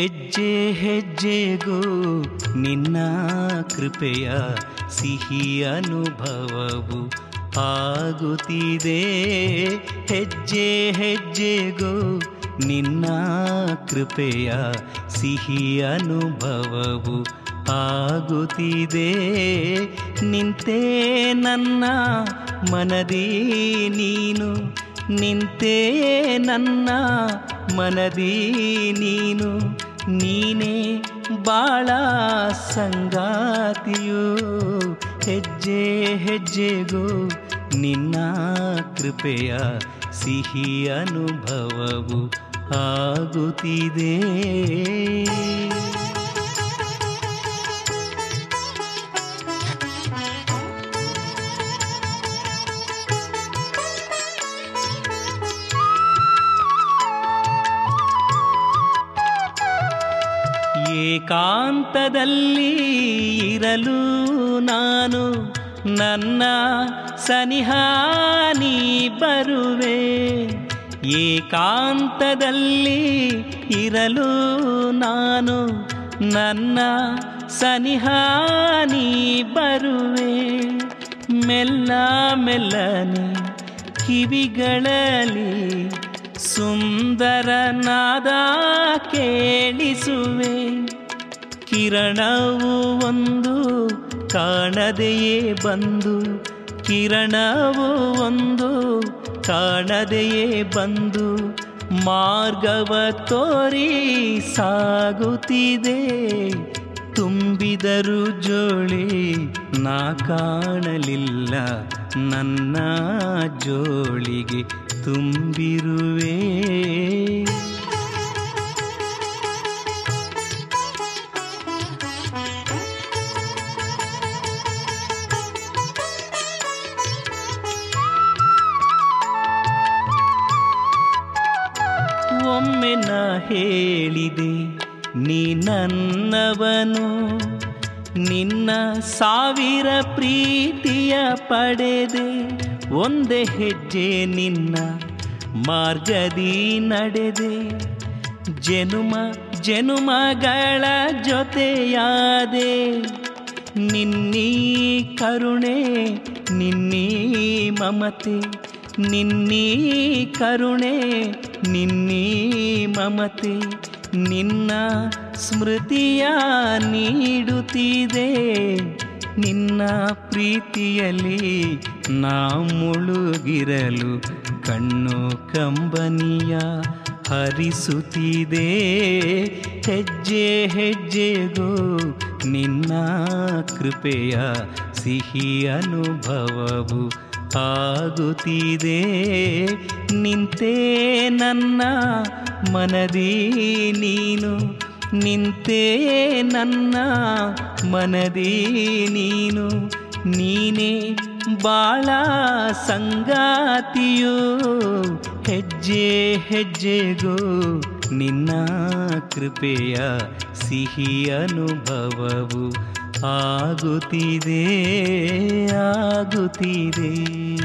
ಹೆಜ್ಜೆ ಹೆಜ್ಜೆಗೂ ನಿನ್ನ ಕೃಪೆಯ ಸಿಹಿ ಅನುಭವವು ಆಗುತ್ತಿದೆ. ಹೆಜ್ಜೆ ಹೆಜ್ಜೆಗೂ ನಿನ್ನ ಕೃಪೆಯ ಸಿಹಿ ಅನುಭವವು ಆಗುತ್ತಿದೆ. ನಿಂತೆ ನನ್ನ ಮನದಿ ನೀನು, ನಿಂತೆ ನನ್ನ ಮನದಿ ನೀನು, ನೀನೇ ಬಾಳ ಸಂಗಾತಿಯು. ಹೆಜ್ಜೆ ಹೆಜ್ಜೆಗೂ ನಿನ್ನ ಕೃಪೆಯ ಸಿಹಿ ಅನುಭವವು ಆಗುತ್ತಿದೆ. ಏಕಾಂತದಲ್ಲಿ ಇರಲು ನಾನು, ನನ್ನ ಸನಿಹ ನೀ ಬರುವೆ. ಏಕಾಂತದಲ್ಲಿ ಇರಲು ನಾನು, ನನ್ನ ಸನಿಹ ನೀ ಬರುವೆ. ಮೆಲ್ಲ ಮೆಲ್ಲನೆ ಕಿವಿಗಳಲ್ಲಿ ಸುಂದರನಾದ ಕೇಳಿಸುವೆ. ಕಿರಣವು ಒಂದು ಕಾಣದೆಯೇ ಬಂದು, ಕಿರಣವು ಒಂದು ಕಾಣದೆಯೇ ಬಂದು ಮಾರ್ಗವ ತೋರಿ ಸಾಗುತ್ತಿದೆ. ತುಂಬಿದರು ಜೋಳಿ ನಾ ಕಾಣಲಿಲ್ಲ, ನನ್ನ ಜೋಳಿಗೆ ತುಂಬಿರುವೆ. ಒಮ್ಮೆ ನಾ ಹೇಳಿದೆ ನೀ ನನ್ನವನು, ನಿನ್ನ ಸಾವಿರ ಪ್ರೀತಿಯ ಪಡೆದೆ. ಒಂದೇ ಹೆಜ್ಜೆ ನಿನ್ನ ಮಾರ್ಗದಿ ನಡೆದೆ. ಜನುಮ ಜನುಮಗಳ ಜೊತೆಯಾದೆ. ನಿನ್ನೀ ಕರುಣೆ ನಿನ್ನೀ ಮಮತೆ, ನಿನ್ನೀ ಕರುಣೆ ನಿನ್ನೀ ಮಮತೆ, ನಿನ್ನ ಸ್ಮೃತಿಯ ನೀಡುತ್ತಿದೆ. ನಿನ್ನ ಪ್ರೀತಿಯಲ್ಲಿ ನಾ ಮುಳುಗಿರಲು ಕಣ್ಣು ಕಂಬನಿಯ ಹರಿಸುತ್ತಿದೆ. ಹೆಜ್ಜೆ ಹೆಜ್ಜೆಗೂ ನಿನ್ನ ಕೃಪೆಯ ಸಿಹಿ ಅನುಭವವು ಆಗುತ್ತಿದೆ. ನಿಂತೆ ನನ್ನ ಮನದಿ ನೀನು, ನಿಂತೆ ನನ್ನ ಮನದಿ ನೀನು, ನೀನೇ ಬಾಳ ಸಂಗಾತಿಯು. ಹೆಜ್ಜೆ ಹೆಜ್ಜೆಗೂ ನಿನ್ನ ಕೃಪೆಯ ಸಿಹಿ ಅನುಭವವು ಆಗುತ್ತಿದೆ ಆಗುತ್ತಿದೆ.